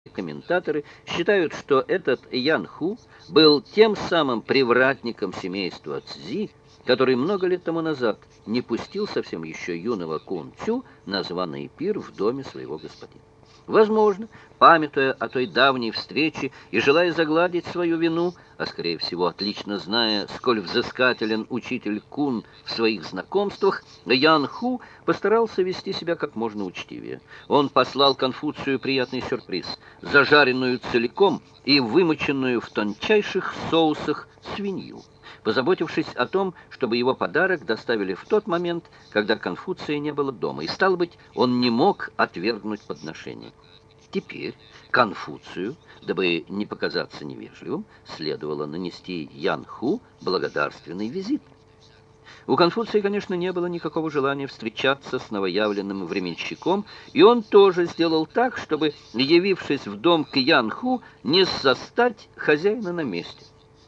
комментаторы считают, что этот Ян Ху был тем самым привратником семейства Цзи, который много лет тому назад не пустил совсем еще юного Кун Цю на званый пир в доме своего господина. Возможно, памятуя о той давней встрече и желая загладить свою вину, а скорее всего отлично зная, сколь взыскателен учитель Кун в своих знакомствах, Ян Ху постарался вести себя как можно учтивее. Он послал Конфуцию приятный сюрприз: зажаренную целиком и вымоченную в тончайших соусах свинью, позаботившись о том, чтобы его подарок доставили в тот момент, когда Конфуция не было дома, и, стало быть, он не мог отвергнуть подношение. Теперь Конфуцию, дабы не показаться невежливым, следовало нанести Ян Ху благодарственный визит. У Конфуция, конечно, не было никакого желания встречаться с новоявленным временщиком, и он тоже сделал так, чтобы, явившись в дом к Ян Ху, не застать хозяина на месте.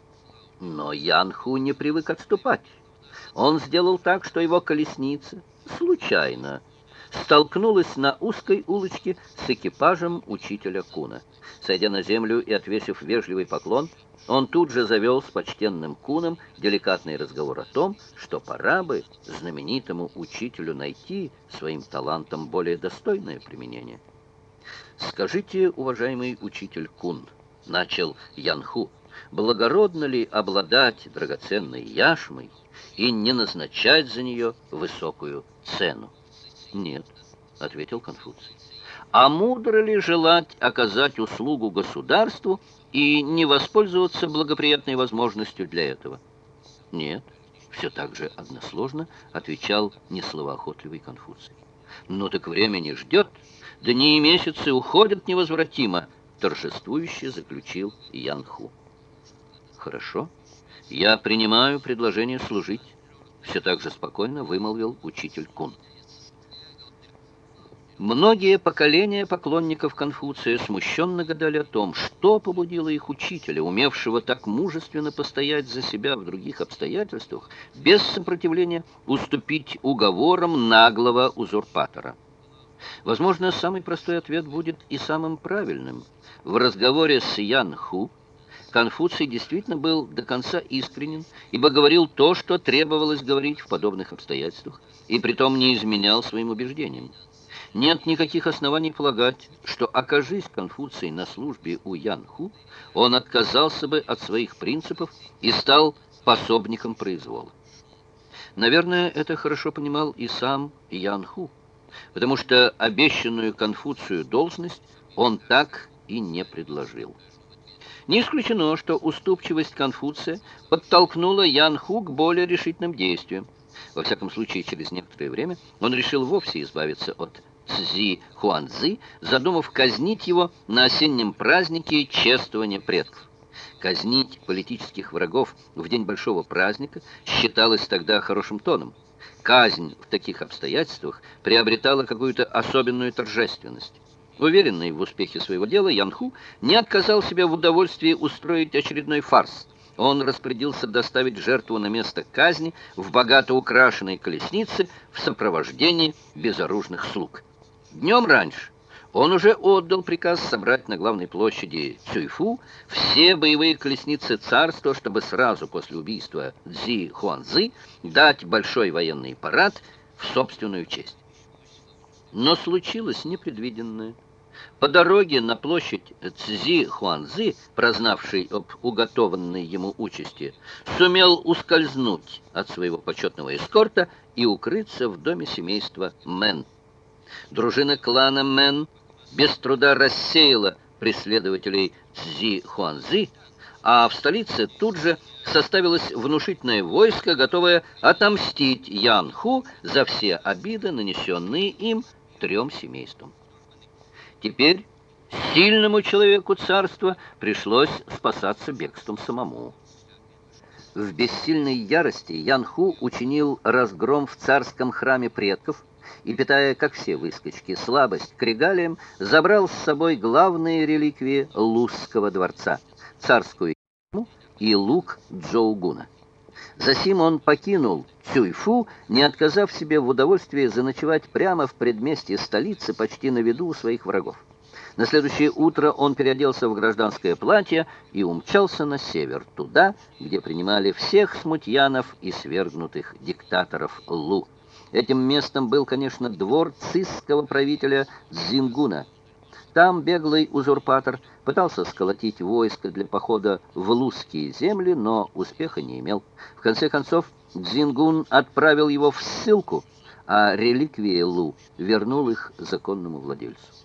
Но Ян Ху не привык отступать. Он сделал так, что его колесница случайно столкнулась на узкой улочке с экипажем учителя Куна. Сойдя на землю и отвесив вежливый поклон, он тут же завел с почтенным Куном деликатный разговор о том, что пора бы знаменитому учителю найти своим талантам более достойное применение. «Скажите, уважаемый учитель Кун», — начал Ян Ху, — «благородно ли обладать драгоценной яшмой и не назначать за нее высокую цену?» «Нет», — ответил Конфуций. «А мудро ли желать оказать услугу государству и не воспользоваться благоприятной возможностью для этого?» «Нет», — все так же односложно отвечал несловоохотливый Конфуций. «Ну так время не ждет, дни и месяцы уходят невозвратимо», — торжествующе заключил Ян Ху. «Хорошо, я принимаю предложение служить», — все так же спокойно вымолвил учитель Кун. Многие поколения поклонников Конфуция смущенно гадали о том, что побудило их учителя, умевшего так мужественно постоять за себя в других обстоятельствах, без сопротивления уступить уговорам наглого узурпатора. Возможно, самый простой ответ будет и самым правильным. В разговоре с Ян Ху Конфуций действительно был до конца искренен, ибо говорил то, что требовалось говорить в подобных обстоятельствах, и притом не изменял своим убеждениям. Нет никаких оснований полагать, что, окажись Конфуций на службе у Ян Ху, он отказался бы от своих принципов и стал пособником произвола. Наверное, это хорошо понимал и сам Ян Ху, потому что обещанную Конфуцию должность он так и не предложил. Не исключено, что уступчивость Конфуция подтолкнула Ян Ху к более решительным действиям. Во всяком случае, через некоторое время он решил вовсе избавиться от Цзи Хуанцзы, задумав казнить его на осеннем празднике чествования предков. Казнить политических врагов в день большого праздника считалось тогда хорошим тоном. Казнь в таких обстоятельствах приобретала какую-то особенную торжественность. Уверенный в успехе своего дела, Ян Ху не отказал себе в удовольствии устроить очередной фарс. Он распорядился доставить жертву на место казни в богато украшенной колеснице в сопровождении безоружных слуг. Днем раньше он уже отдал приказ собрать на главной площади Цюйфу все боевые колесницы царства, чтобы сразу после убийства Цзи Хуанцзы дать большой военный парад в собственную честь. Но случилось непредвиденное. По дороге на площадь Цзи Хуанцзы, прознавший об уготованной ему участи, сумел ускользнуть от своего почетного эскорта и укрыться в доме семейства Мэн. Дружина клана Мэн без труда рассеяла преследователей Цзи Хуанцзы, а в столице тут же составилось внушительное войско, готовое отомстить Ян Ху за все обиды, нанесенные им трем семействам. Теперь сильному человеку царства пришлось спасаться бегством самому. В бессильной ярости Ян Ху учинил разгром в царском храме предков и, питая, как все выскочки, слабость к регалиям, забрал с собой главные реликвии Лузского дворца — царскую яшму и лук Джоугуна. Засим он покинул Цюйфу, не отказав себе в удовольствии заночевать прямо в предместье столицы, почти на виду у своих врагов. На следующее утро он переоделся в гражданское платье и умчался на север, туда, где принимали всех смутьянов и свергнутых диктаторов Лу. Этим местом был, конечно, двор цисского правителя Цзингуна. Там беглый узурпатор пытался сколотить войско для похода в лузские земли, но успеха не имел. В конце концов, Цзингун отправил его в ссылку, а реликвии Лу вернул их законному владельцу.